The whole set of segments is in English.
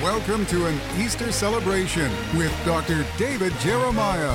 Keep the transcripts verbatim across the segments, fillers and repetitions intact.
Welcome to an Easter celebration with Doctor David Jeremiah.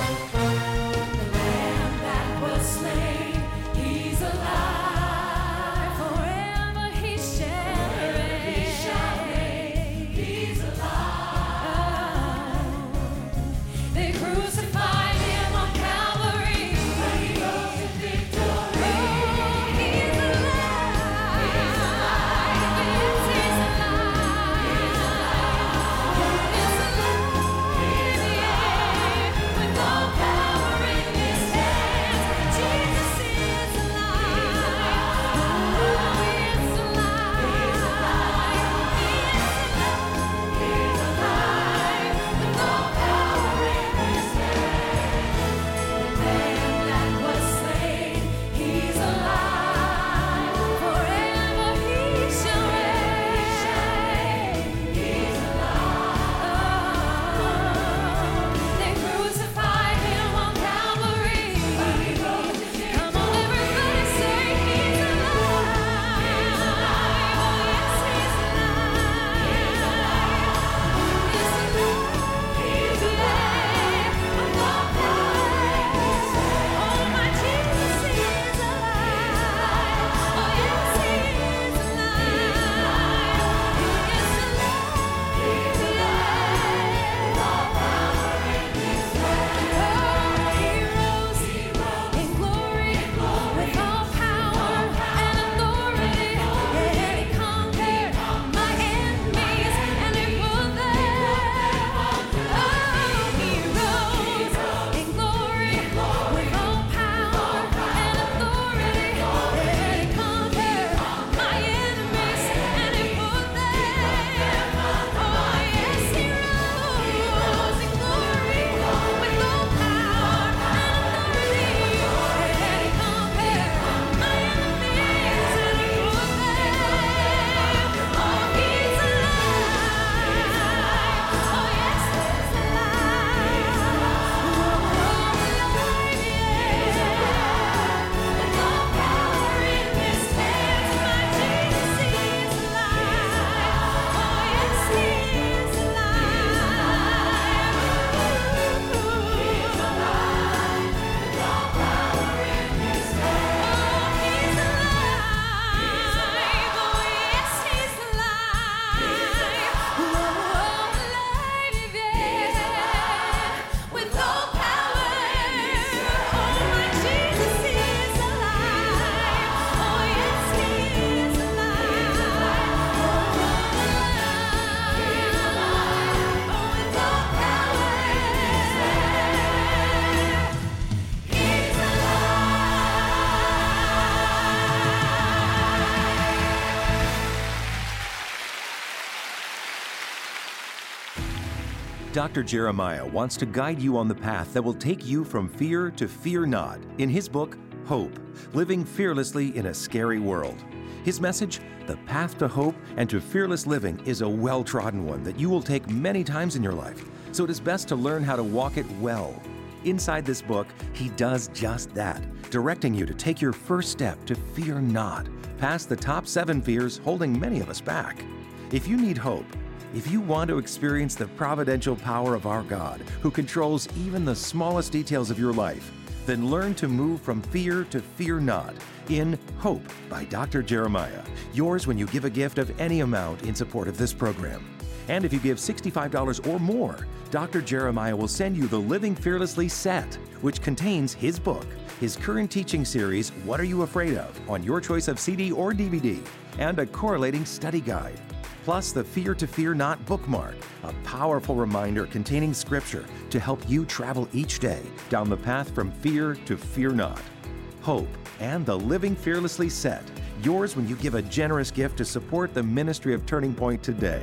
Doctor Jeremiah wants to guide you on the path that will take you from fear to fear not in his book, Hope, Living Fearlessly in a Scary World. His message, the path to hope and to fearless living, is a well-trodden one that you will take many times in your life, so it is best to learn how to walk it well. Inside this book, he does just that, directing you to take your first step to fear not, past the top seven fears holding many of us back. If you need hope, if you want to experience the providential power of our God, who controls even the smallest details of your life, then learn to move from fear to fear not in Hope by Doctor Jeremiah. Yours when you give a gift of any amount in support of this program. And if you give sixty-five dollars or more, Doctor Jeremiah will send you the Living Fearlessly set, which contains his book, his current teaching series, What Are You Afraid Of?, on your choice of C D or D V D, and a correlating study guide. Plus the Fear to Fear Not bookmark, a powerful reminder containing scripture to help you travel each day down the path from fear to fear not. Hope and the Living Fearlessly set, yours when you give a generous gift to support the ministry of Turning Point today.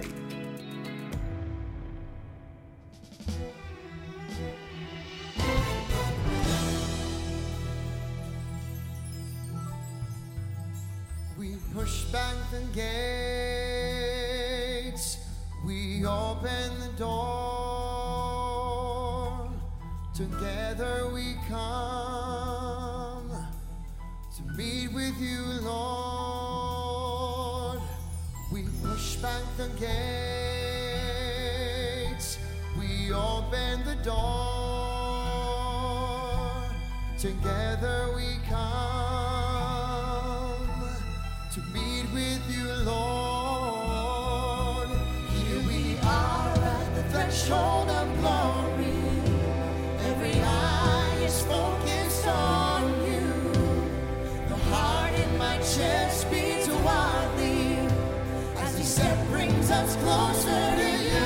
We push back the gates, we open the door, together we come to meet with you, Lord. We push back the gates, open the door. Together we come to meet with you, Lord. Here we are at the threshold of glory. Every eye is focused on you. The heart in my chest beats wildly as each step brings us closer to you.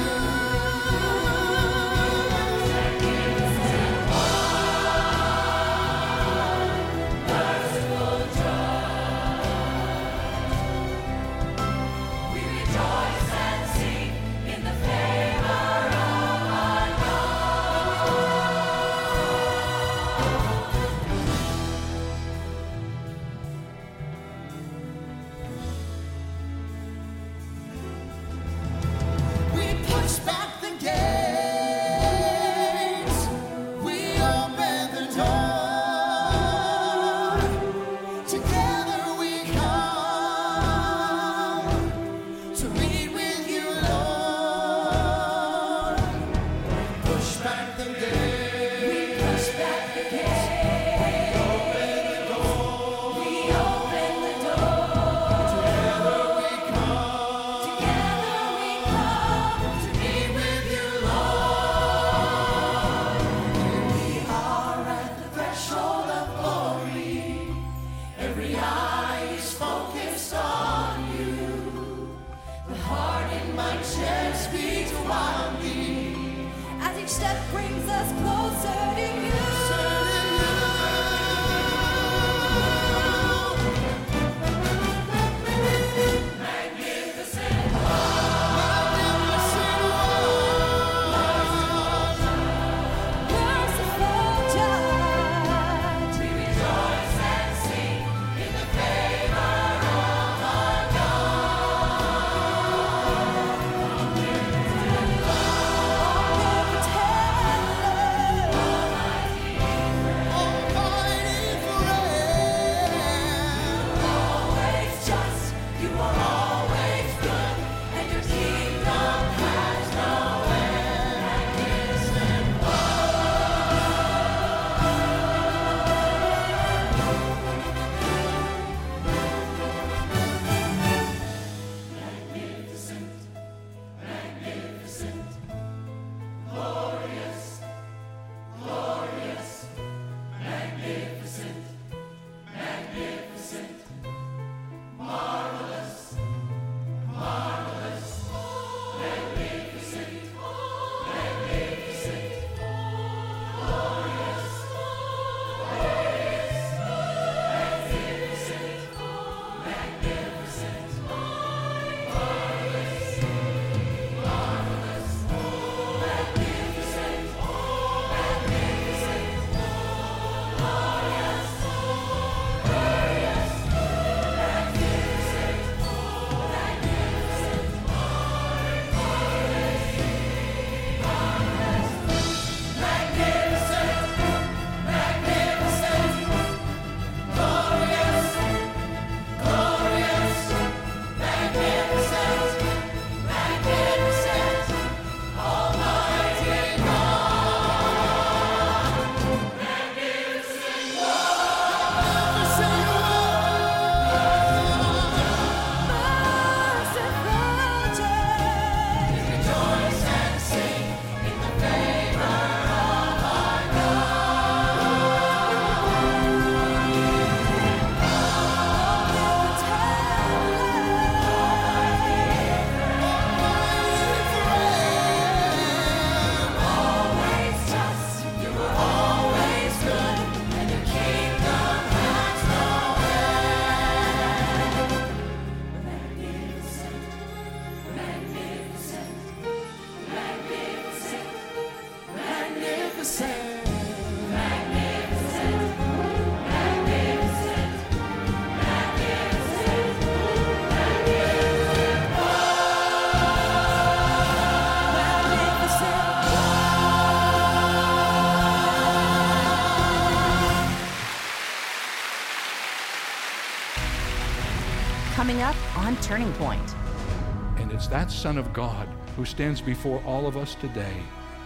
coming up on Turning Point. And it's that Son of God who stands before all of us today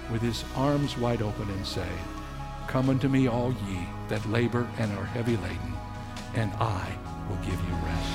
with his arms wide open and say, "Come unto me, all ye that labor and are heavy laden, and I will give you rest."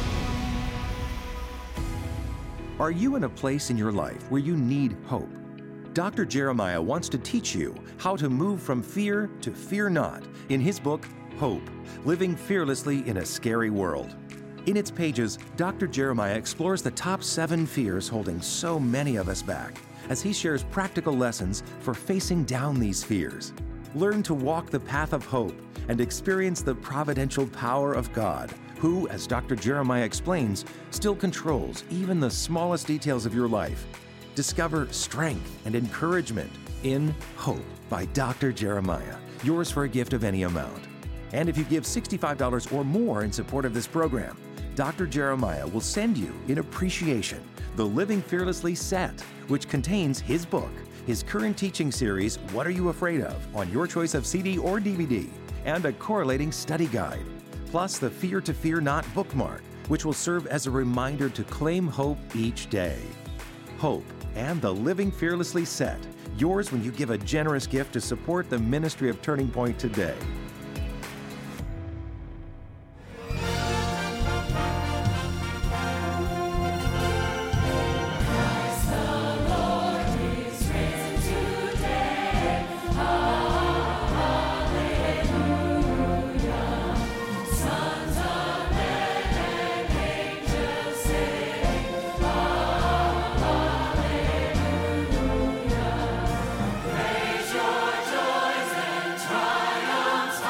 Are you in a place in your life where you need hope? Doctor Jeremiah wants to teach you how to move from fear to fear not in his book, Hope, Living Fearlessly in a Scary World. In its pages, Doctor Jeremiah explores the top seven fears holding so many of us back as he shares practical lessons for facing down these fears. Learn to walk the path of hope and experience the providential power of God, who, as Doctor Jeremiah explains, still controls even the smallest details of your life. Discover strength and encouragement in Hope by Doctor Jeremiah, yours for a gift of any amount. And if you give sixty-five dollars or more in support of this program, Doctor Jeremiah will send you, in appreciation, the Living Fearlessly set, which contains his book, his current teaching series, What Are You Afraid Of?, on your choice of C D or D V D, and a correlating study guide, plus the Fear to Fear Not bookmark, which will serve as a reminder to claim hope each day. Hope and the Living Fearlessly set, yours when you give a generous gift to support the ministry of Turning Point today. Praise your joys and triumphs.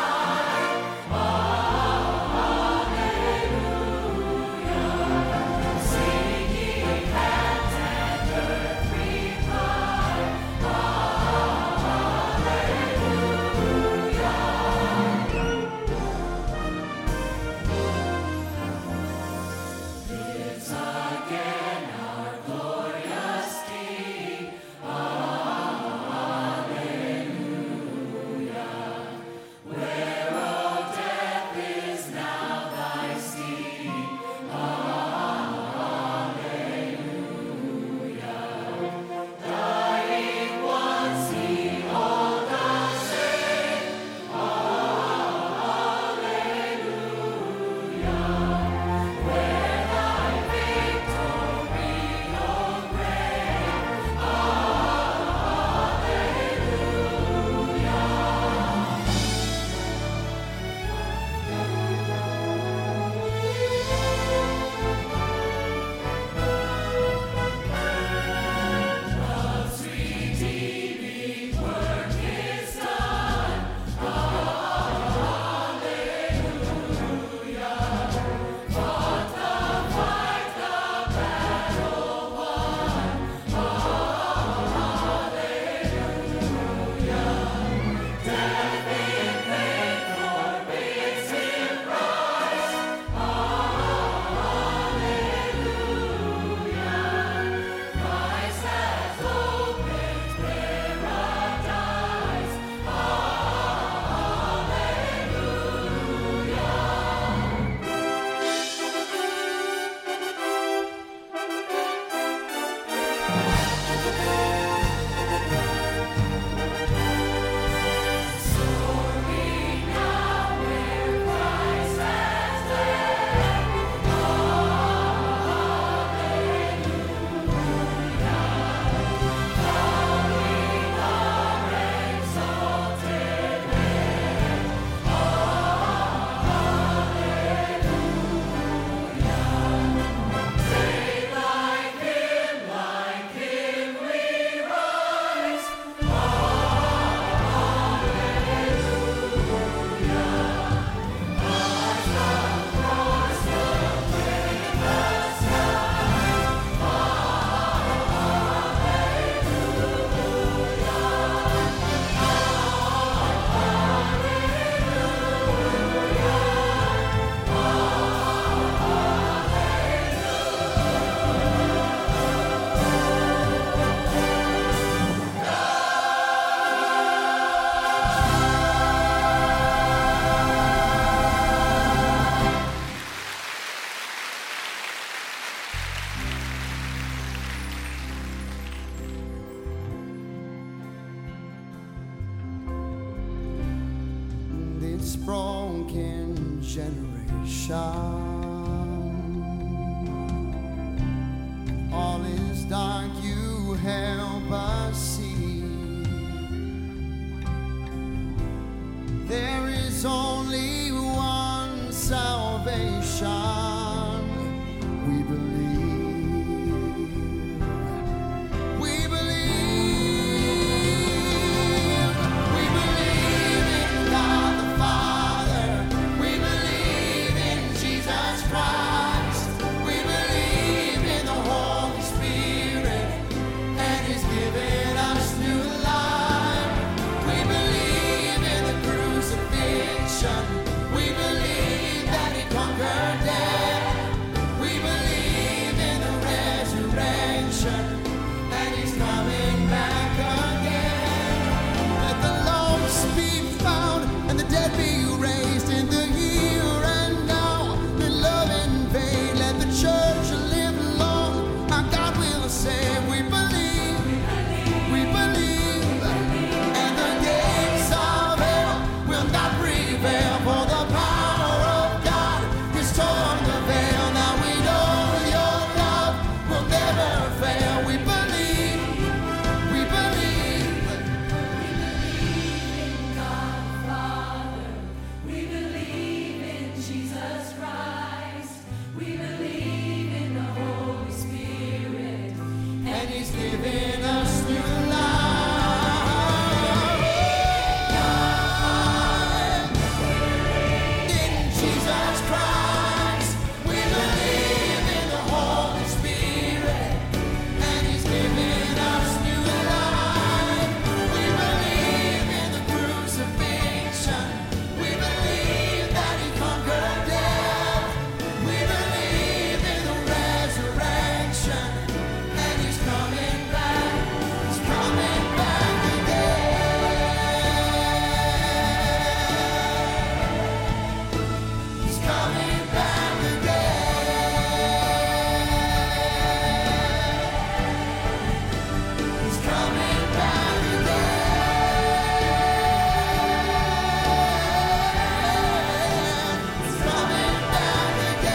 broken generation. All is dark, you help us see. There is only one salvation. We believe. We believe. We believe in God the Father. We believe in Jesus Christ. We believe in the Holy Spirit, and He's given us new life. We believe in the crucifixion. We believe that He conquered death. We believe in the resurrection, and He's coming back again. Let the lost be found and the dead be raised in the here and now. Let love invade, let the church live long. Our God will save. We believe, we believe, and the gates of hell will not prevail. For the power of God is torn the veil. Now we know your love will never fail. We believe, we believe. We believe in Jesus Christ. We believe in the Holy Spirit. And He's given us new life. In Jesus Christ, we believe in the Holy Spirit, and He's given us new life. We believe in the crucifixion. We believe that He conquered death. We believe in the resurrection, and He's coming back. He's coming back again. He's coming back again. He's coming back again. He's coming back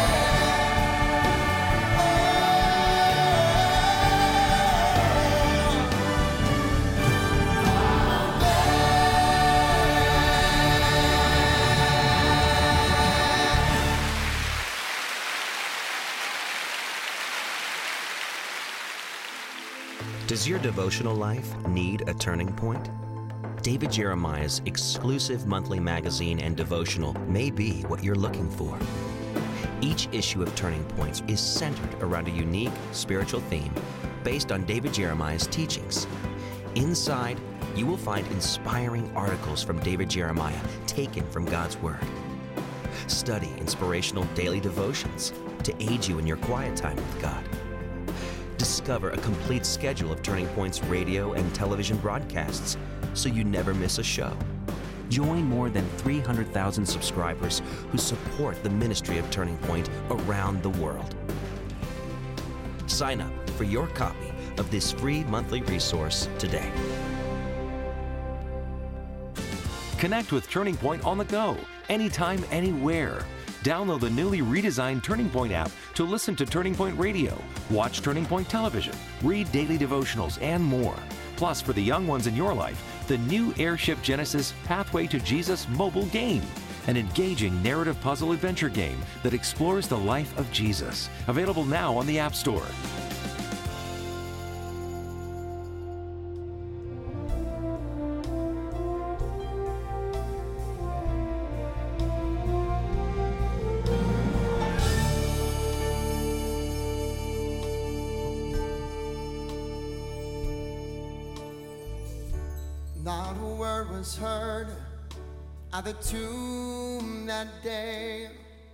Does your devotional life need a turning point? David Jeremiah's exclusive monthly magazine and devotional may be what you're looking for. Each issue of Turning Points is centered around a unique spiritual theme based on David Jeremiah's teachings. Inside, you will find inspiring articles from David Jeremiah taken from God's Word. Study inspirational daily devotions to aid you in your quiet time with God. Discover a complete schedule of Turning Point's radio and television broadcasts so you never miss a show. Join more than three hundred thousand subscribers who support the ministry of Turning Point around the world. Sign up for your copy of this free monthly resource today. Connect with Turning Point on the go, anytime, anywhere. Download the newly redesigned Turning Point app to listen to Turning Point Radio, watch Turning Point Television, read daily devotionals, and more. Plus, for the young ones in your life, the new Airship Genesis Pathway to Jesus mobile game, an engaging narrative puzzle adventure game that explores the life of Jesus. Available now on the App Store. Not a word was heard at the tomb that day.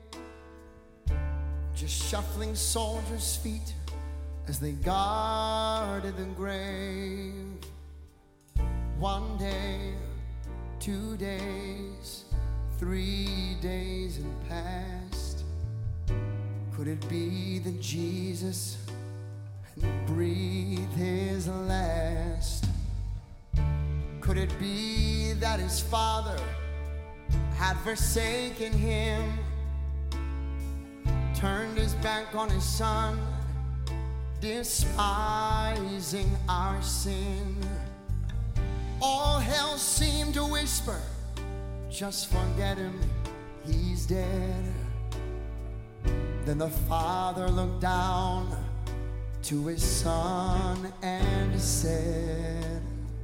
Just shuffling soldiers' feet as they guarded the grave. One day, two days, three days had passed. Could it be that Jesus had breathed his last? Could it be that his father had had forsaken him, turned his back on his son, despising our sin. All hell seemed to whisper, just forget him, he's dead. Then the Father looked down to his Son and said,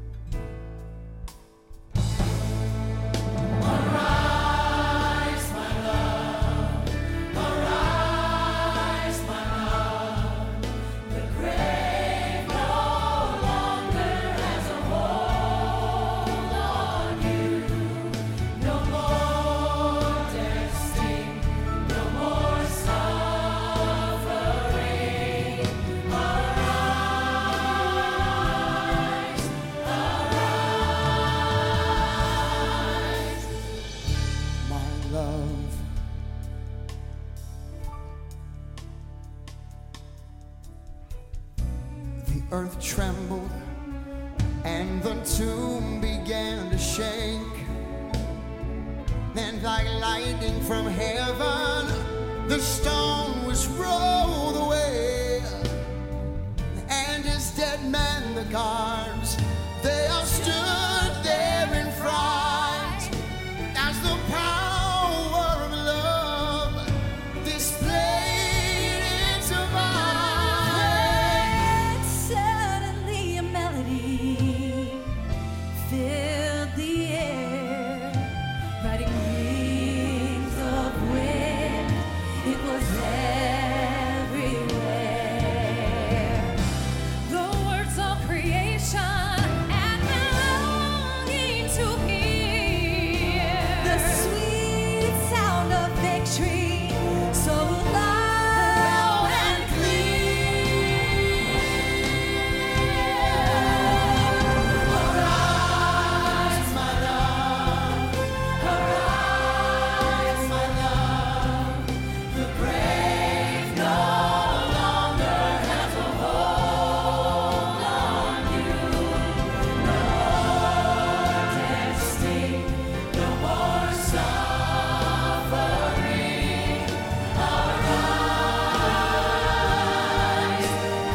arise, my love, arise, my love. The grave no longer has a hold on you. No more death sting, no more suffering. Arise, arise, my love. The earth trembled and the tomb began to shake. Then like lightning from heaven, the stone was rolled away. And his dead man, the guards, they all stood there in fright, as the power of love displayed its might. Suddenly a melody filled the air, riding wings of wind. It was everywhere. The words of creation and longing to hear the sweet sound of victory, so loud and clear. Arise, my love, arise, my love. The grave no longer has a hold on you. No more death sting, no more suffering. Arise,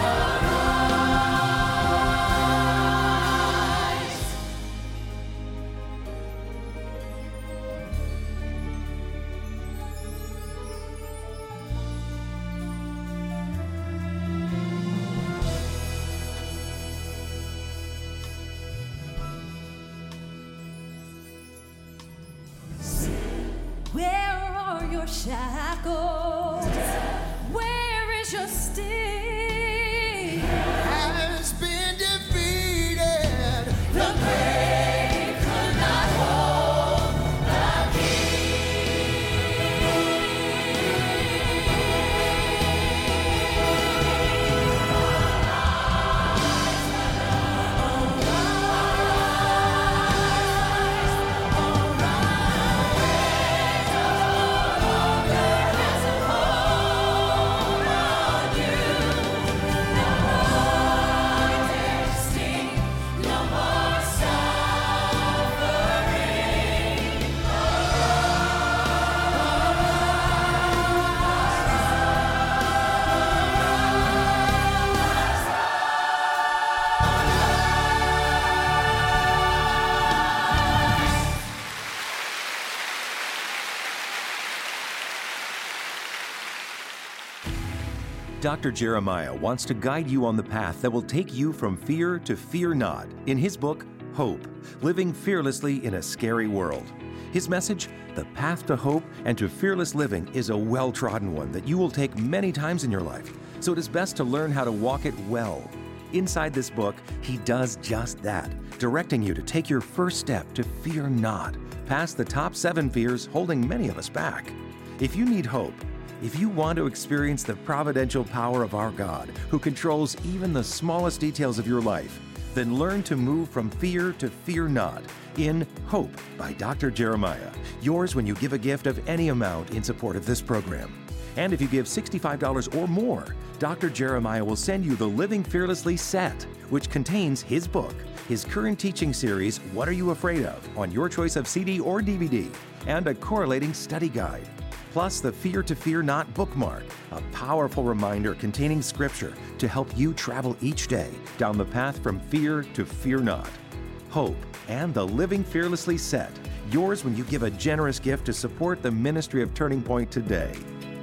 arise. Where are your shackles? Where is your sting? Has been defeated. The grave could not hold the no more suffering. Doctor Jeremiah wants to guide you on the path that will take you from fear to fear not in his book, Hope, Living Fearlessly in a Scary World. His message, The Path to Hope and to Fearless Living, is a well-trodden one that you will take many times in your life, so it is best to learn how to walk it well. Inside this book, he does just that, directing you to take your first step to fear not, past the top seven fears holding many of us back. If you need hope, if you want to experience the providential power of our God, who controls even the smallest details of your life, then learn to move from fear to fear not in Hope by Doctor Jeremiah. Yours when you give a gift of any amount in support of this program. And if you give sixty-five dollars or more, Doctor Jeremiah will send you the Living Fearlessly set, which contains his book, his current teaching series, What Are You Afraid Of?, on your choice of C D or D V D, and a correlating study guide. Plus the Fear to Fear Not bookmark, a powerful reminder containing scripture to help you travel each day down the path from fear to fear not. Hope and the Living Fearlessly set, yours when you give a generous gift to support the ministry of Turning Point today.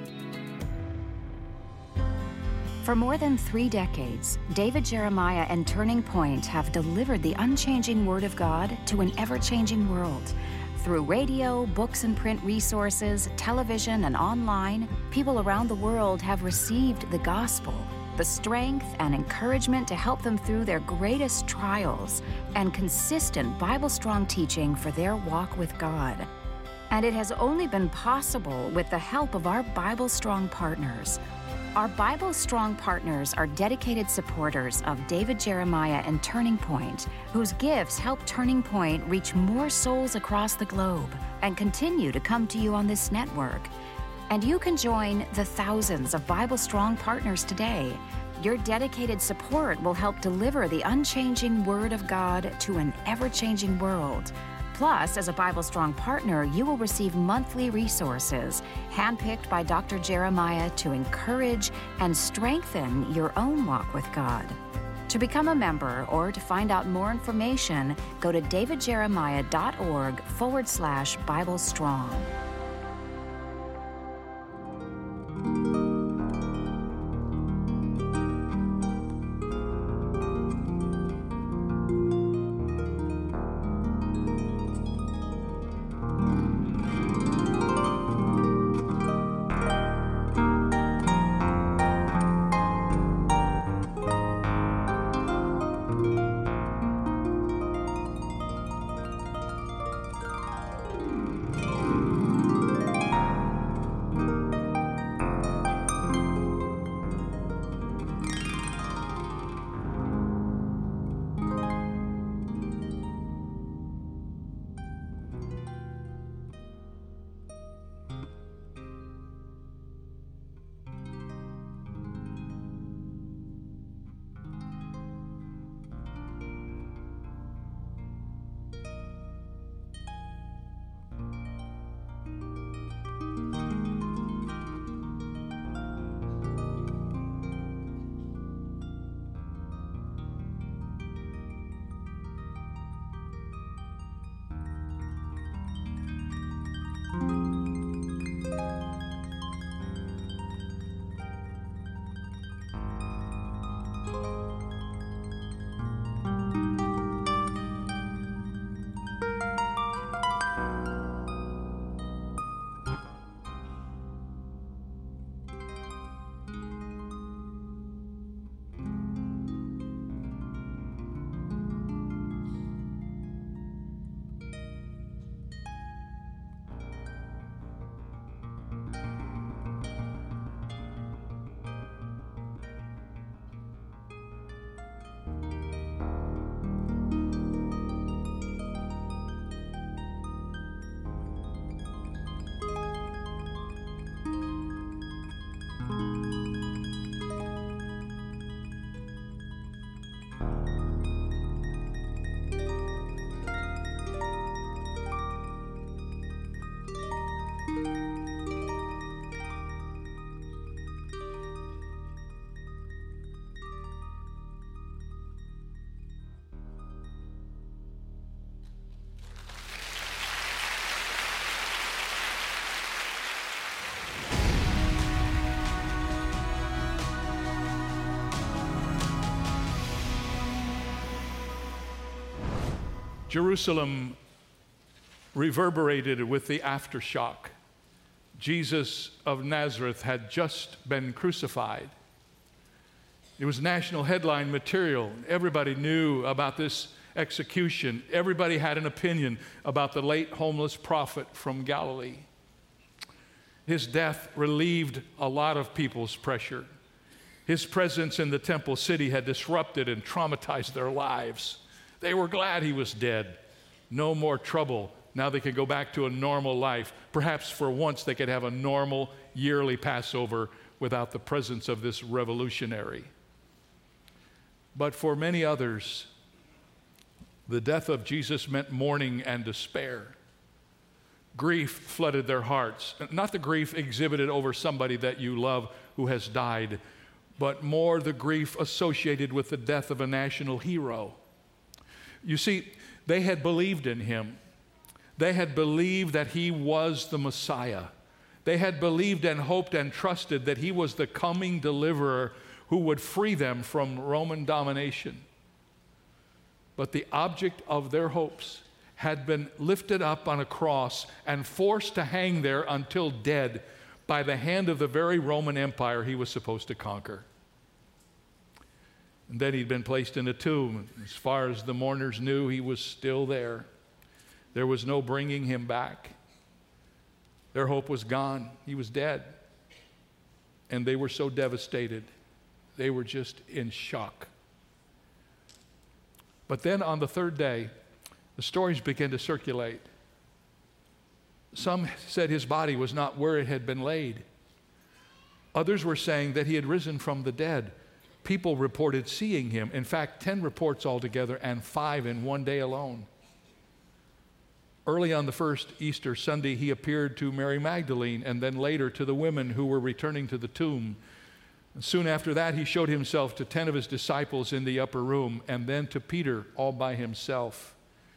For more than three decades, David Jeremiah and Turning Point have delivered the unchanging Word of God to an ever-changing world. Through radio, books and print resources, television, and online, people around the world have received the gospel, the strength and encouragement to help them through their greatest trials, and consistent Bible-strong teaching for their walk with God. And it has only been possible with the help of our Bible-strong partners. Our Bible Strong partners are dedicated supporters of David Jeremiah and Turning Point, whose gifts help Turning Point reach more souls across the globe and continue to come to you on this network. And you can join the thousands of Bible Strong partners today. Your dedicated support will help deliver the unchanging Word of God to an ever-changing world. Plus, as a Bible Strong partner, you will receive monthly resources handpicked by Doctor Jeremiah to encourage and strengthen your own walk with God. To become a member or to find out more information, go to davidjeremiah.org forward slash Bible Strong. Jerusalem reverberated with the aftershock. Jesus of Nazareth had just been crucified. It was national headline material. Everybody knew about this execution. Everybody had an opinion about the late homeless prophet from Galilee. His death relieved a lot of people's pressure. His presence in the temple city had disrupted and traumatized their lives. They were glad he was dead. No more trouble. Now they could go back to a normal life. Perhaps for once they could have a normal yearly Passover without the presence of this revolutionary. But for many others, The death of Jesus meant mourning and despair. Grief flooded their hearts. Not the grief exhibited over somebody that you love who has died, but more the grief associated with the death of a national hero. You see, they had believed in him. They had believed that he was the Messiah. They had believed and hoped and trusted that he was the coming deliverer who would free them from Roman domination. But the object of their hopes had been lifted up on a cross and forced to hang there until dead by the hand of the very Roman Empire he was supposed to conquer. And then he'd been placed in a tomb. As far as the mourners knew, he was still there. There was no bringing him back. Their hope was gone. He was dead. And they were so devastated. They were just in shock. But then on the third day, the stories began to circulate. Some said his body was not where it had been laid. Others were saying that he had risen from the dead. People reported seeing him. In fact, ten reports altogether and five in one day alone. Early on the first Easter Sunday, he appeared to Mary Magdalene and then later to the women who were returning to the tomb. And soon after that, he showed himself to ten of his disciples in the upper room and then to Peter all by himself.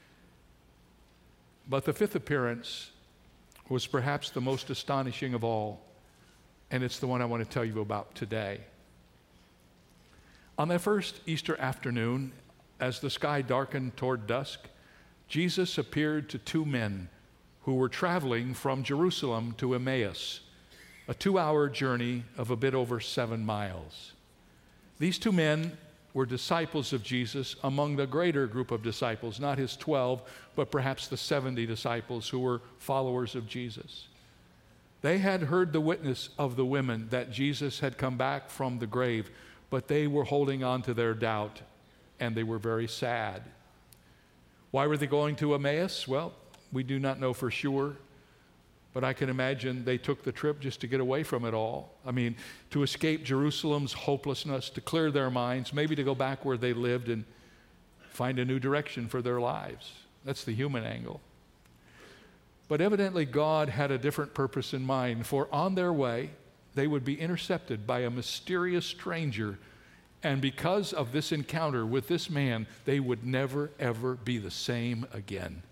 But the fifth appearance was perhaps the most astonishing of all, and it's the one I want to tell you about today. On that first Easter afternoon, as the sky darkened toward dusk, Jesus appeared to two men who were traveling from Jerusalem to Emmaus, a two-hour journey of a bit over seven miles. These two men were disciples of Jesus among the greater group of disciples, not his twelve, but perhaps the seventy disciples who were followers of Jesus. They had heard the witness of the women that Jesus had come back from the grave, but they were holding on to their doubt, and they were very sad. Why were they going to Emmaus? Well, we do not know for sure, but I can imagine they took the trip just to get away from it all. I mean, to escape Jerusalem's hopelessness, to clear their minds, maybe to go back where they lived and find a new direction for their lives. That's the human angle. But evidently God had a different purpose in mind, for on their way, they would be intercepted by a mysterious stranger, and because of this encounter with this man, they would never, ever be the same again.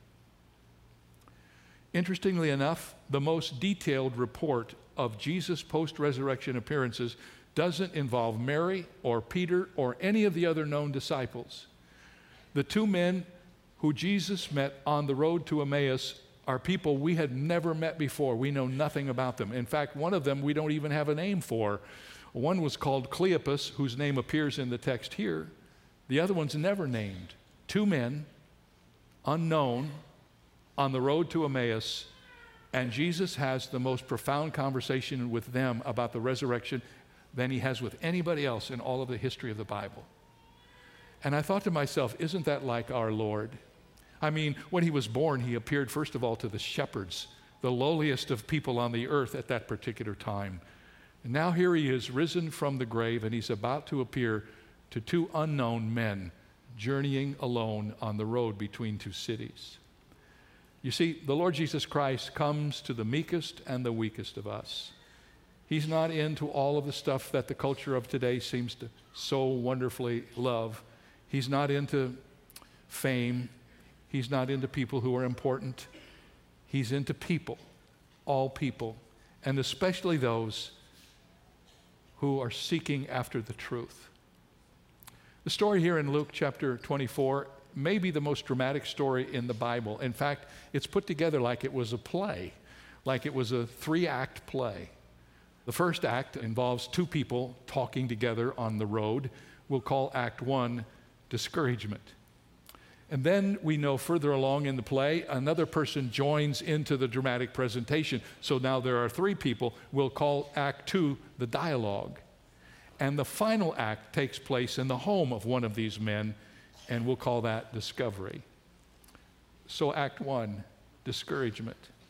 Interestingly enough, the most detailed report of Jesus' post-resurrection appearances doesn't involve Mary or Peter or any of the other known disciples. The two men who Jesus met on the road to Emmaus are people we had never met before. We know nothing about them. In fact, one of them we don't even have a name for. One was called Cleopas, whose name appears in the text here. The other one's never named. Two men, unknown, on the road to Emmaus, and Jesus has the most profound conversation with them about the resurrection than he has with anybody else in all of the history of the Bible. And I thought to myself, isn't that like our Lord? I mean, when he was born, he appeared first of all to the shepherds, the lowliest of people on the earth at that particular time. And now here he is risen from the grave, and he's about to appear to two unknown men journeying alone on the road between two cities. You see, the Lord Jesus Christ comes to the meekest and the weakest of us. He's not into all of the stuff that the culture of today seems to so wonderfully love. He's not into fame. He's not into people who are important. He's into people, all people, and especially those who are seeking after the truth. The story here in Luke chapter twenty-four may be the most dramatic story in the Bible. In fact, it's put together like it was a play, like it was a three-act play. The first act involves two people talking together on the road. We'll call Act One discouragement. And then we know further along in the play, another person joins into the dramatic presentation. So now there are three people. We'll call Act Two the dialogue. And the final act takes place in the home of one of these men, and we'll call that discovery. So Act One, discouragement.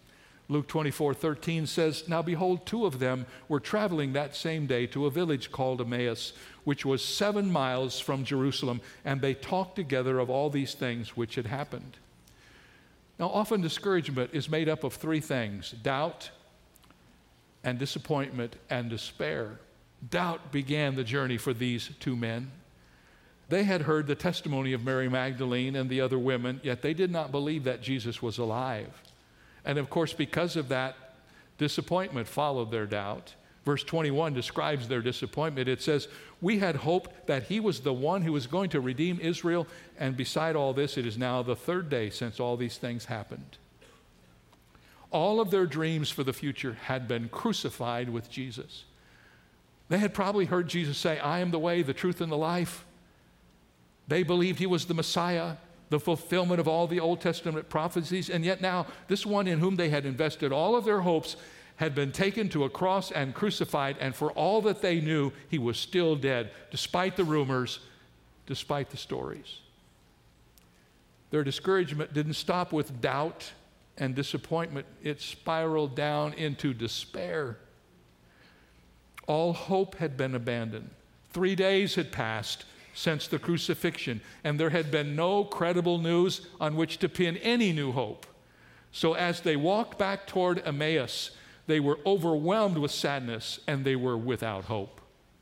Luke twenty-four thirteen says, "Now behold, two of them were traveling that same day to a village called Emmaus, which was seven miles from Jerusalem, and they talked together of all these things which had happened." Now, often discouragement is made up of three things: doubt and disappointment and despair. Doubt began the journey for these two men. They had heard the testimony of Mary Magdalene and the other women, yet they did not believe that Jesus was alive. And of course, because of that, disappointment followed their doubt. Verse twenty-one describes their disappointment. It says, "We had hoped that he was the one who was going to redeem Israel, and beside all this, it is now the third day since all these things happened." All of their dreams for the future had been crucified with Jesus. They had probably heard Jesus say, "I am the way, the truth, and the life." They believed he was the Messiah, the fulfillment of all the Old Testament prophecies, and yet now this one in whom they had invested all of their hopes had been taken to a cross and crucified, and for all that they knew, he was still dead, despite the rumors, despite the stories. Their discouragement didn't stop with doubt and disappointment. It spiraled down into despair. All hope had been abandoned. Three days had passed since the crucifixion, and there had been no credible news on which to pin any new hope. So as they walked back toward Emmaus, they were overwhelmed with sadness, and they were without hope.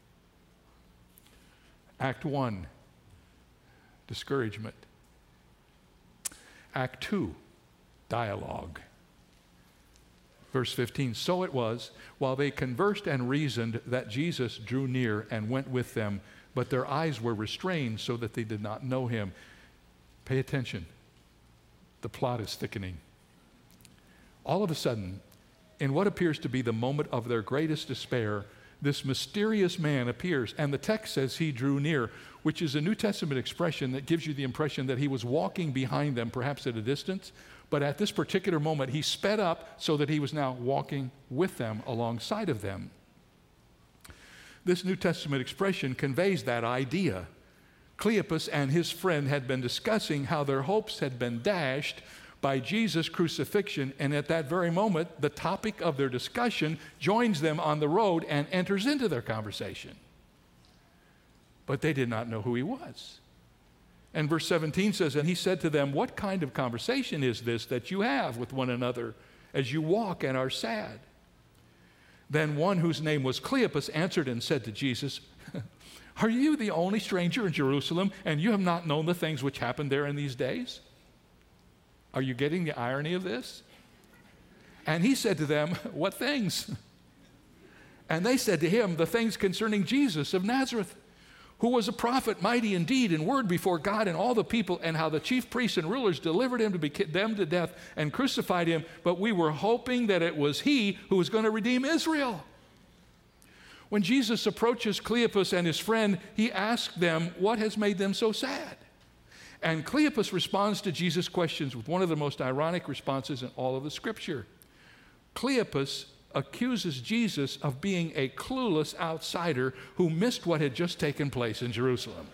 Act one, discouragement. Act two, dialogue. Verse fifteen, "So it was, while they conversed and reasoned, that Jesus drew near and went with them, but their eyes were restrained so that they did not know him." Pay attention. The plot is thickening. All of a sudden, in what appears to be the moment of their greatest despair, this mysterious man appears, and the text says he drew near, which is a New Testament expression that gives you the impression that he was walking behind them, perhaps at a distance, but at this particular moment, he sped up so that he was now walking with them, alongside of them. This New Testament expression conveys that idea. Cleopas and his friend had been discussing how their hopes had been dashed by Jesus' crucifixion, and at that very moment, the topic of their discussion joins them on the road and enters into their conversation. But they did not know who he was. And verse seventeen says, "And he said to them, 'What kind of conversation is this that you have with one another as you walk and are sad?' Then one whose name was Cleopas answered and said to Jesus, 'Are you the only stranger in Jerusalem, and you have not known the things which happened there in these days?'" Are you getting the irony of this? And he said to them, "What things?" And they said to him, "The things concerning Jesus of Nazareth, who was a prophet, mighty in deed and word before God and all the people, and how the chief priests and rulers delivered him to be condemned to death and crucified him, but we were hoping that it was he who was going to redeem Israel." When Jesus approaches Cleopas and his friend, he asks them, "What has made them so sad?" And Cleopas responds to Jesus' questions with one of the most ironic responses in all of the Scripture. Cleopas accuses Jesus of being a clueless outsider who missed what had just taken place in Jerusalem.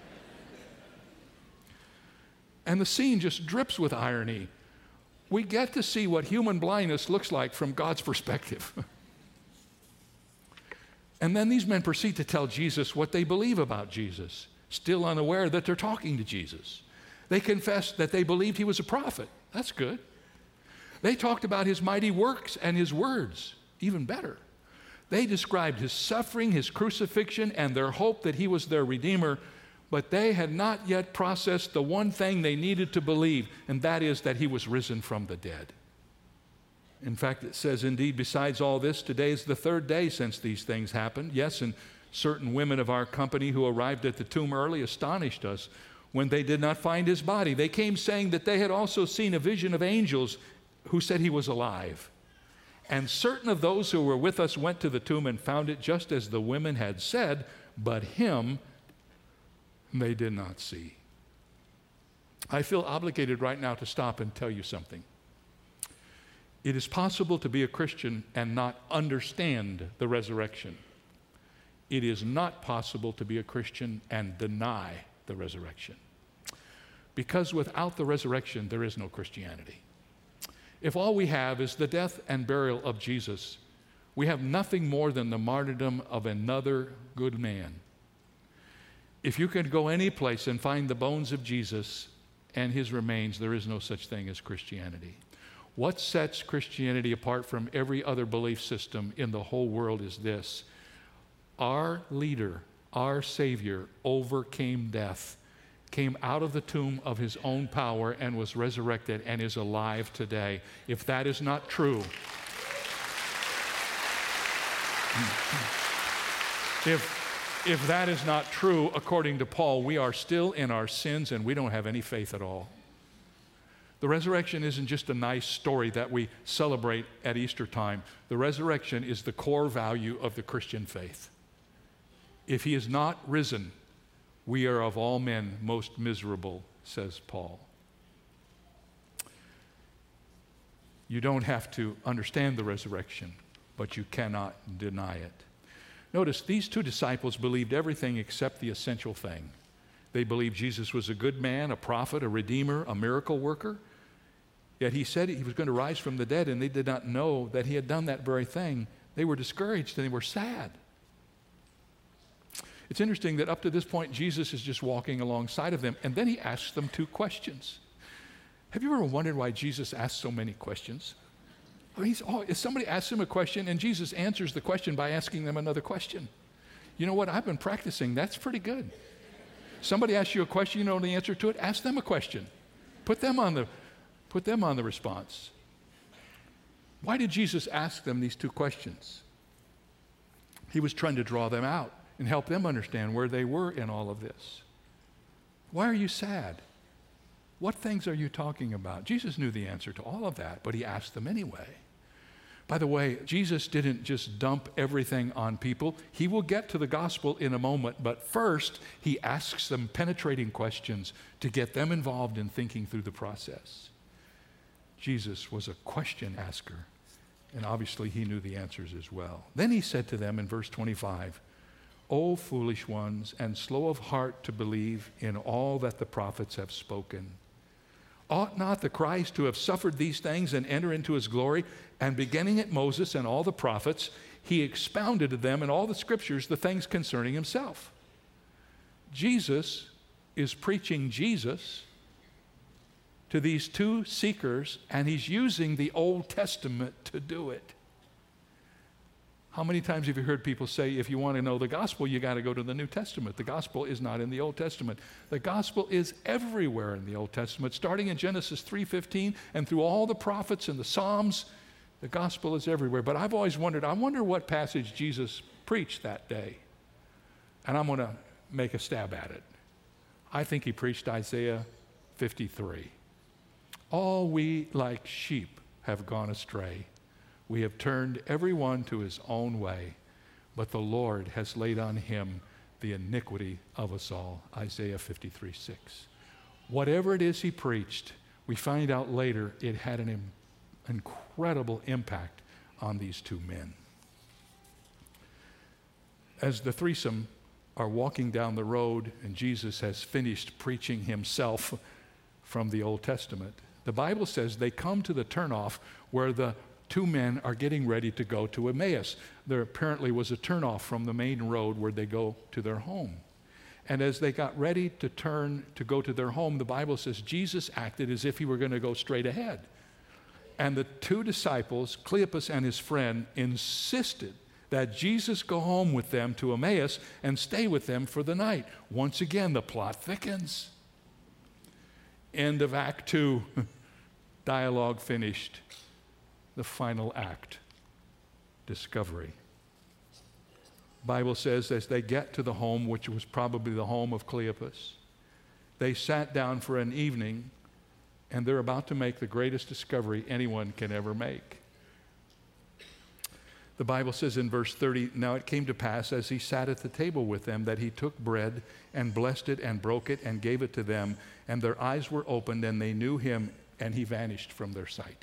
And the scene just drips with irony. We get to see what human blindness looks like from God's perspective. And then these men proceed to tell Jesus what they believe about Jesus, still unaware that they're talking to Jesus. They confessed that they believed he was a prophet. That's good. They talked about his mighty works and his words. Even better. They described his suffering, his crucifixion, and their hope that he was their Redeemer, but they had not yet processed the one thing they needed to believe, and that is that he was risen from the dead. In fact, it says, "Indeed, besides all this, today is the third day since these things happened." Yes, and certain women of our company who arrived at the tomb early astonished us when they did not find his body. They came saying that they had also seen a vision of angels who said he was alive. And certain of those who were with us went to the tomb and found it just as the women had said, but him they did not see. I feel obligated right now to stop and tell you something. It is possible to be a Christian and not understand the resurrection. It is not possible to be a Christian and deny the resurrection. Because without the resurrection, there is no Christianity. If all we have is the death and burial of Jesus, we have nothing more than the martyrdom of another good man. If you could go any place and find the bones of Jesus and his remains, there is no such thing as Christianity. What sets Christianity apart from every other belief system in the whole world is this: our leader, our Savior, overcame death, came out of the tomb of his own power and was resurrected and is alive today. If that is not true, if If that is not true, according to Paul, we are still in our sins and we don't have any faith at all. The resurrection isn't just a nice story that we celebrate at Easter time. The resurrection is the core value of the Christian faith. If he is not risen, we are of all men most miserable, says Paul. You don't have to understand the resurrection, but you cannot deny it. Notice, these two disciples believed everything except the essential thing. They believed Jesus was a good man, a prophet, a redeemer, a miracle worker. Yet he said he was going to rise from the dead, and they did not know that he had done that very thing. They were discouraged and they were sad. It's interesting that up to this point, Jesus is just walking alongside of them, and then he asks them two questions. Have you ever wondered why Jesus asked so many questions? I mean, he's, oh, if somebody asks him a question and Jesus answers the question by asking them another question. You know what? I've been practicing. That's pretty good. Somebody asks you a question, you know the answer to it, ask them a question. Put them on the, put them on the response. Why did Jesus ask them these two questions? He was trying to draw them out and help them understand where they were in all of this. Why are you sad? What things are you talking about? Jesus knew the answer to all of that, but he asked them anyway. By the way, Jesus didn't just dump everything on people. He will get to the gospel in a moment, but first he asks them penetrating questions to get them involved in thinking through the process. Jesus was a question asker, and obviously he knew the answers as well. Then he said to them in verse twenty-five, "O foolish ones, and slow of heart to believe in all that the prophets have spoken. Ought not the Christ to have suffered these things and enter into his glory? And beginning at Moses and all the prophets, he expounded to them in all the scriptures the things concerning himself." Jesus is preaching Jesus to these two seekers, and he's using the Old Testament to do it. How many times have you heard people say, if you want to know the gospel, you got to go to the New Testament? The gospel is not in the Old Testament. The gospel is everywhere in the Old Testament, starting in Genesis three fifteen and through all the prophets and the Psalms. The gospel is everywhere. But I've always wondered, I wonder what passage Jesus preached that day. And I'm going to make a stab at it. I think he preached Isaiah fifty-three. All we like sheep have gone astray. We have turned everyone to his own way, but the Lord has laid on him the iniquity of us all. Isaiah fifty-three six. Whatever it is he preached, we find out later it had an im- incredible impact on these two men. As the threesome are walking down the road and Jesus has finished preaching himself from the Old Testament, the Bible says they come to the turnoff where the two men are getting ready to go to Emmaus. There apparently was a turnoff from the main road where they go to their home. And as they got ready to turn to go to their home, the Bible says Jesus acted as if he were going to go straight ahead. And the two disciples, Cleopas and his friend, insisted that Jesus go home with them to Emmaus and stay with them for the night. Once again, the plot thickens. End of Act Two. Dialogue finished. The final act, discovery. Bible says as they get to the home, which was probably the home of Cleopas, they sat down for an evening, and they're about to make the greatest discovery anyone can ever make. The Bible says in verse thirty, "Now it came to pass as he sat at the table with them that he took bread and blessed it and broke it and gave it to them, and their eyes were opened and they knew him, and he vanished from their sight."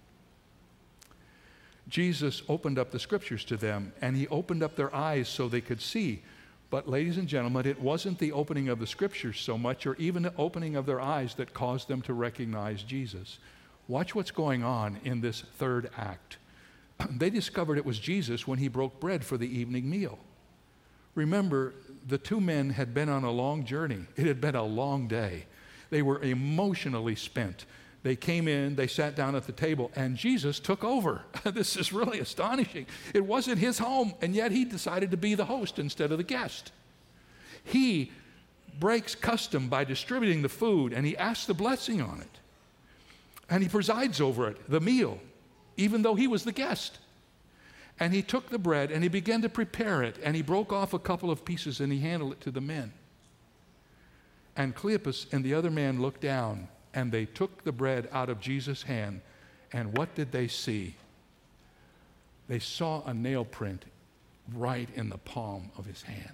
Jesus opened up the scriptures to them, and he opened up their eyes so they could see. But ladies and gentlemen, it wasn't the opening of the scriptures so much, or even the opening of their eyes, that caused them to recognize Jesus. Watch what's going on in this third act. They discovered it was Jesus when he broke bread for the evening meal. Remember, the two men had been on a long journey. It had been a long day. They were emotionally spent. They came in, they sat down at the table, and Jesus took over. This is really astonishing. It wasn't his home, and yet he decided to be the host instead of the guest. He breaks custom by distributing the food, and he asks the blessing on it. And he presides over it, the meal, even though he was the guest. And he took the bread, and he began to prepare it, and he broke off a couple of pieces, and he handed it to the men. And Cleopas and the other man looked down, and they took the bread out of Jesus' hand, and what did they see? They saw a nail print right in the palm of his hand.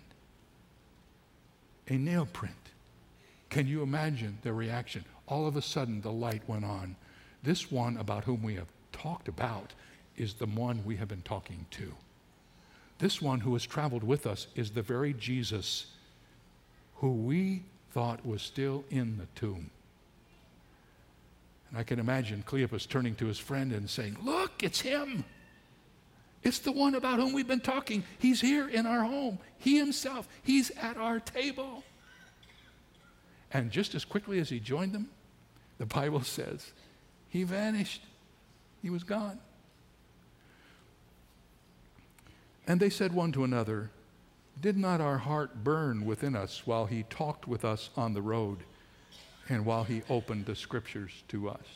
A nail print. Can you imagine their reaction? All of a sudden, the light went on. This one about whom we have talked about is the one we have been talking to. This one who has traveled with us is the very Jesus who we thought was still in the tomb. And I can imagine Cleopas turning to his friend and saying, "Look, it's him. It's the one about whom we've been talking. He's here in our home. He himself, he's at our table." And just as quickly as he joined them, the Bible says, he vanished. He was gone. And they said one to another, "Did not our heart burn within us while he talked with us on the road and while he opened the scriptures to us?"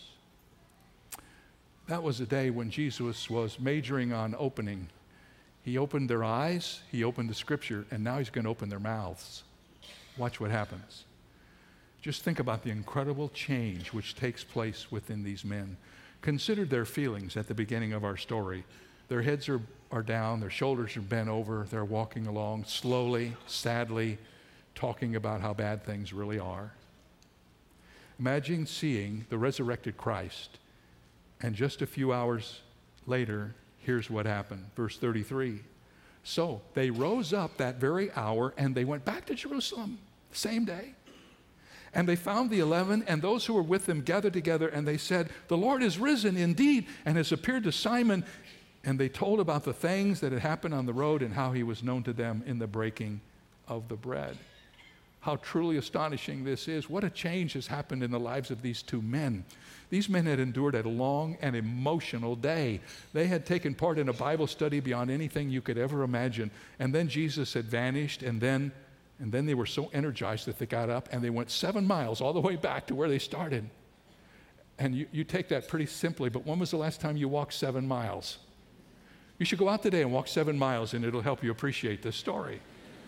That was a day when Jesus was majoring on opening. He opened their eyes, he opened the scripture, and now he's going to open their mouths. Watch what happens. Just think about the incredible change which takes place within these men. Consider their feelings at the beginning of our story. Their heads are, are down, their shoulders are bent over, they're walking along slowly, sadly, talking about how bad things really are. Imagine seeing the resurrected Christ, and just a few hours later, here's what happened. Verse thirty-three. So they rose up that very hour, and they went back to Jerusalem, same day. And they found the eleven and those who were with them gathered together, and they said, "The Lord is risen indeed and has appeared to Simon." And they told about the things that had happened on the road and how he was known to them in the breaking of the bread. How truly astonishing this is. What a change has happened in the lives of these two men. These men had endured a long and emotional day. They had taken part in a Bible study beyond anything you could ever imagine. And then Jesus had vanished, and then And then they were so energized that they got up and they went seven miles all the way back to where they started. And you, you take that pretty simply, but when was the last time you walked seven miles? You should go out today and walk seven miles, and it'll help you appreciate this story.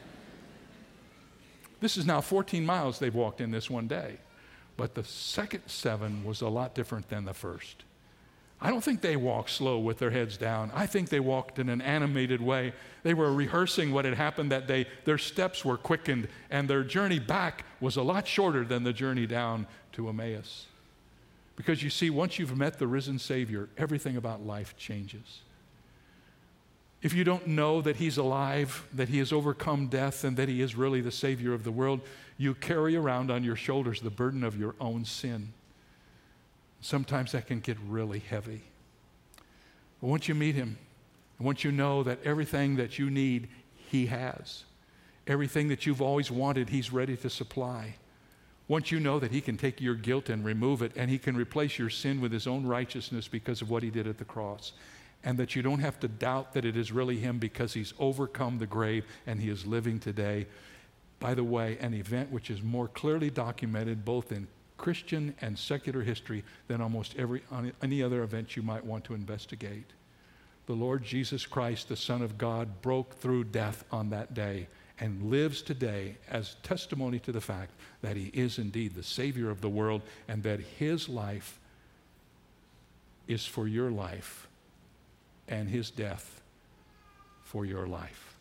This is now fourteen miles they've walked in this one day. But the second seven was a lot different than the first. I don't think they walked slow with their heads down. I think they walked in an animated way. They were rehearsing what had happened that day. Their steps were quickened, and their journey back was a lot shorter than the journey down to Emmaus. Because you see, once you've met the risen Savior, everything about life changes. If you don't know that he's alive, that he has overcome death, and that he is really the Savior of the world, you carry around on your shoulders the burden of your own sin. Sometimes that can get really heavy. But once you meet him, and once you know that everything that you need, he has. Everything that you've always wanted, he's ready to supply. Once you know that he can take your guilt and remove it, and he can replace your sin with his own righteousness because of what he did at the cross, and that you don't have to doubt that it is really him because he's overcome the grave and he is living today. By the way, an event which is more clearly documented both in Christian and secular history than almost every any other event you might want to investigate. The Lord Jesus Christ, the Son of God, broke through death on that day and lives today as testimony to the fact that he is indeed the Savior of the world, and that his life is for your life and his death for your life.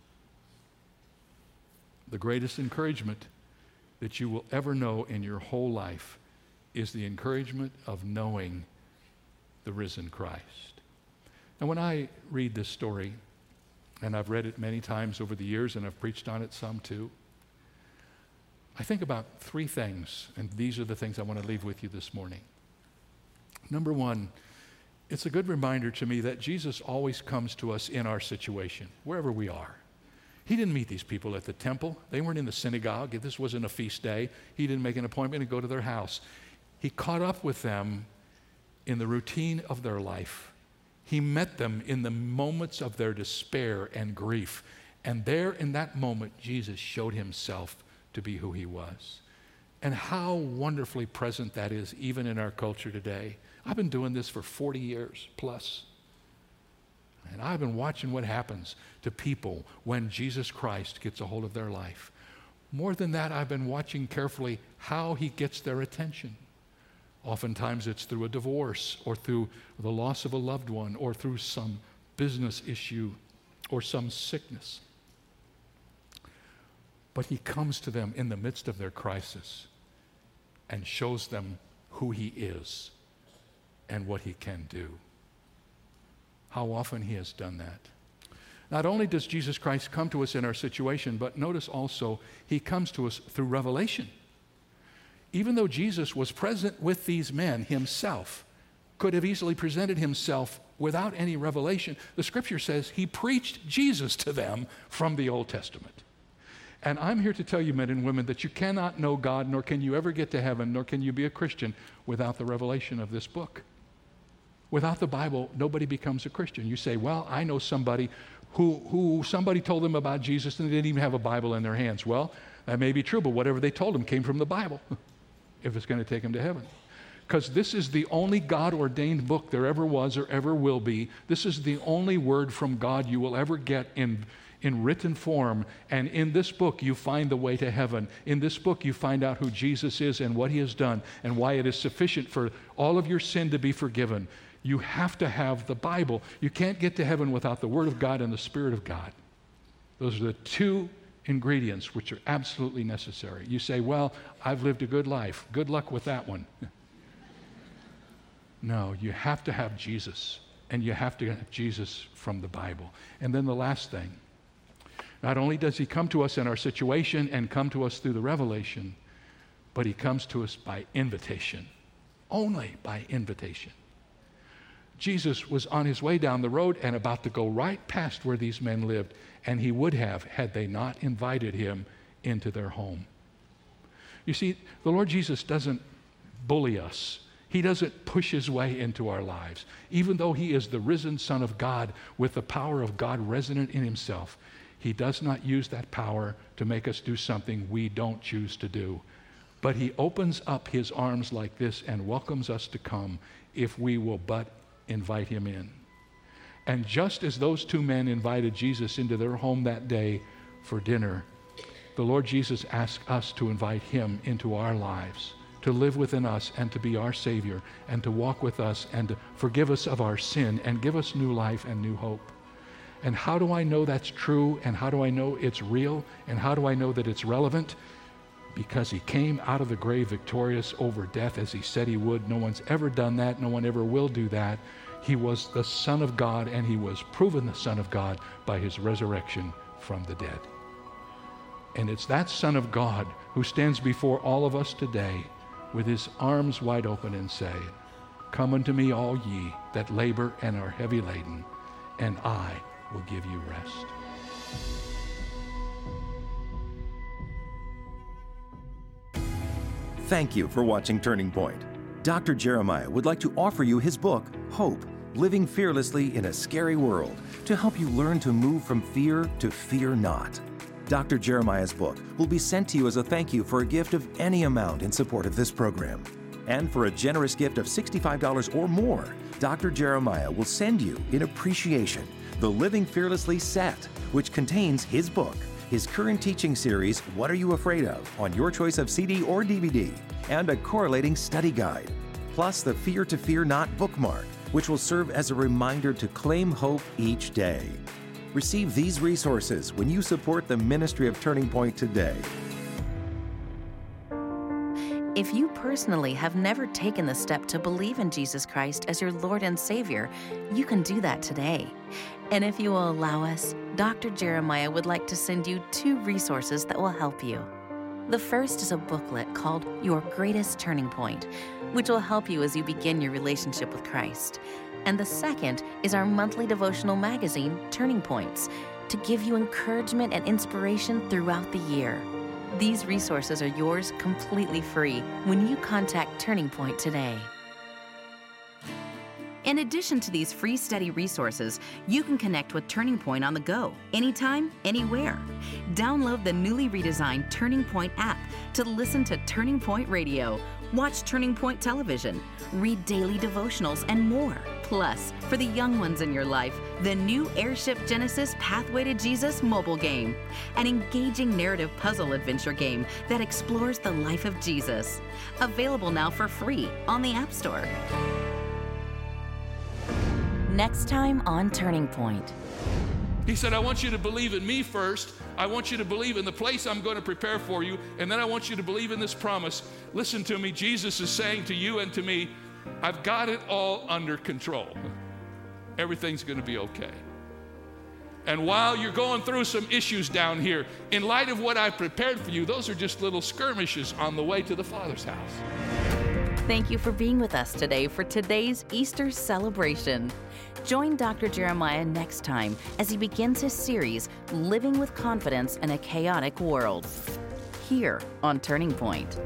The greatest encouragement that you will ever know in your whole life is the encouragement of knowing the risen Christ. Now, when I read this story, and I've read it many times over the years, and I've preached on it some too, I think about three things, and these are the things I want to leave with you this morning. Number one, it's a good reminder to me that Jesus always comes to us in our situation, wherever we are. He didn't meet these people at the temple. They weren't in the synagogue. This wasn't a feast day. He didn't make an appointment and go to their house. He caught up with them in the routine of their life. He met them in the moments of their despair and grief. And there in that moment, Jesus showed himself to be who he was. And how wonderfully present that is even in our culture today. I've been doing this for forty years plus. And I've been watching what happens to people when Jesus Christ gets a hold of their life. More than that, I've been watching carefully how he gets their attention. Oftentimes it's through a divorce or through the loss of a loved one or through some business issue or some sickness. But he comes to them in the midst of their crisis and shows them who he is and what he can do. How often he has done that. Not only does Jesus Christ come to us in our situation, but notice also he comes to us through revelation. Even though Jesus was present with these men himself, could have easily presented himself without any revelation, the scripture says he preached Jesus to them from the Old Testament. And I'm here to tell you, men and women, that you cannot know God, nor can you ever get to heaven, nor can you be a Christian without the revelation of this book. Without the Bible, nobody becomes a Christian. You say, well, I know somebody who, who somebody told them about Jesus and they didn't even have a Bible in their hands. Well, that may be true, but whatever they told them came from the Bible, if it's going to take them to heaven. Because this is the only God-ordained book there ever was or ever will be. This is the only word from God you will ever get in, in written form. And in this book, you find the way to heaven. In this book, you find out who Jesus is and what he has done and why it is sufficient for all of your sin to be forgiven. You have to have the Bible. You can't get to heaven without the Word of God and the Spirit of God. Those are the two ingredients which are absolutely necessary. You say, well, I've lived a good life. Good luck with that one. No, you have to have Jesus, and you have to have Jesus from the Bible. And then the last thing, not only does he come to us in our situation and come to us through the revelation, but he comes to us by invitation, only by invitation. Jesus was on his way down the road and about to go right past where these men lived, and he would have had they not invited him into their home. You see, the Lord Jesus doesn't bully us. He doesn't push his way into our lives. Even though he is the risen Son of God with the power of God resonant in himself, he does not use that power to make us do something we don't choose to do. But he opens up his arms like this and welcomes us to come if we will but invite him in. And just as those two men invited Jesus into their home that day for dinner, the Lord Jesus asked us to invite him into our lives, to live within us and to be our Savior and to walk with us and to forgive us of our sin and give us new life and new hope. And how do I know that's true? And how do I know it's real? And how do I know that it's relevant? Because he came out of the grave victorious over death as he said he would. No one's ever done that. No one ever will do that. He was the Son of God, and he was proven the Son of God by his resurrection from the dead. And it's that Son of God who stands before all of us today with his arms wide open and say, "Come unto me, all ye that labor and are heavy laden, and I will give you rest." Thank you for watching Turning Point. Doctor Jeremiah would like to offer you his book, Hope, Living Fearlessly in a Scary World, to help you learn to move from fear to fear not. Doctor Jeremiah's book will be sent to you as a thank you for a gift of any amount in support of this program. And for a generous gift of sixty-five dollars or more, Doctor Jeremiah will send you, in appreciation, the Living Fearlessly set, which contains his book, his current teaching series, What Are You Afraid Of?, on your choice of C D or D V D, and a correlating study guide, plus the Fear to Fear Not bookmark, which will serve as a reminder to claim hope each day. Receive these resources when you support the ministry of Turning Point today. If you personally have never taken the step to believe in Jesus Christ as your Lord and Savior, you can do that today. And if you will allow us, Doctor Jeremiah would like to send you two resources that will help you. The first is a booklet called Your Greatest Turning Point, which will help you as you begin your relationship with Christ. And the second is our monthly devotional magazine, Turning Points, to give you encouragement and inspiration throughout the year. These resources are yours completely free when you contact Turning Point today. In addition to these free study resources, you can connect with Turning Point on the go, anytime, anywhere. Download the newly redesigned Turning Point app to listen to Turning Point Radio, watch Turning Point television, read daily devotionals, and more. Plus, for the young ones in your life, the new Airship Genesis Pathway to Jesus mobile game, an engaging narrative puzzle adventure game that explores the life of Jesus. Available now for free on the App Store. Next time on Turning Point. He said, I want you to believe in me first. I want you to believe in the place I'm going to prepare for you. And then I want you to believe in this promise. Listen to me. Jesus is saying to you and to me, I've got it all under control. Everything's going to be okay. And while you're going through some issues down here, in light of what I've prepared for you, those are just little skirmishes on the way to the Father's house. Thank you for being with us today for today's Easter celebration. Join Doctor Jeremiah next time as he begins his series, Living with Confidence in a Chaotic World, here on Turning Point.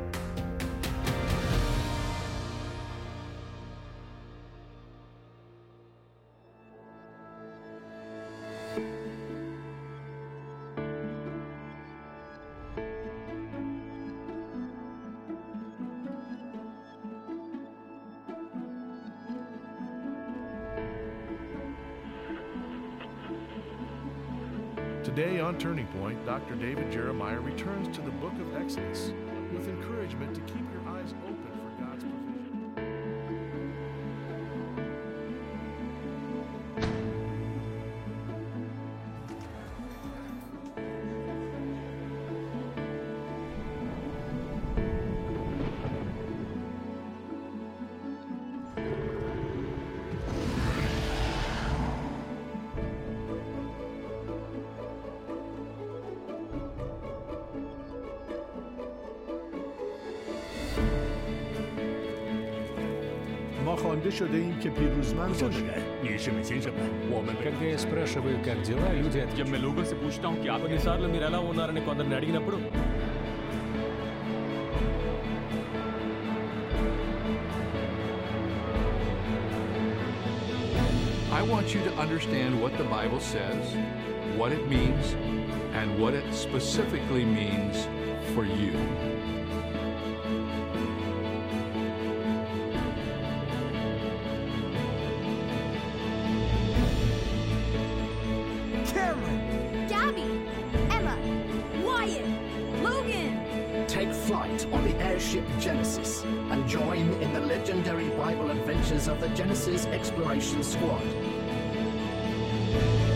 Today on Turning Point, Doctor David Jeremiah returns to the book of Exodus with encouragement to keep your eyes open for God's provision. ما خوانده شده ایم که پیروزمند باشیم. 你是美先生们，我们 Когда я спрашиваю, как дела, люди отвечают. मैं लोगों से पूछता हूँ कि आप కొన్నిసార్లు మీరు ఎలా ఉన్నారని కొందరిని అడిగినప్పుడు I want you to understand what the Bible says, what it means, and what it specifically means for you. Cameron, Gabby, Emma, Wyatt, Logan. Take flight on the airship Genesis and join in the legendary Bible adventures of the Genesis Exploration Squad.